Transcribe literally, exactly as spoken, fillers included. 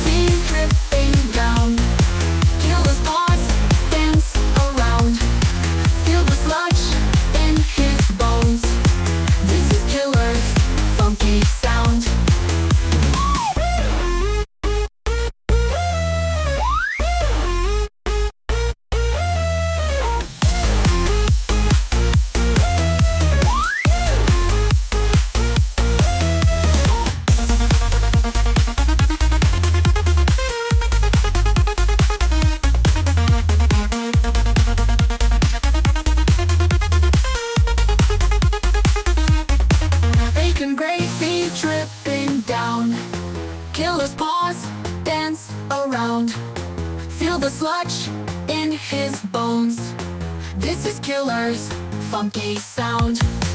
feet dripping down. Killer's paws dance around. Feel the sludge in his bones. This is Killer's funky sound. Bacon gravy dripping down. Killer's paws dance around. Feel the sludge in his bones. This is Killer's funky sound.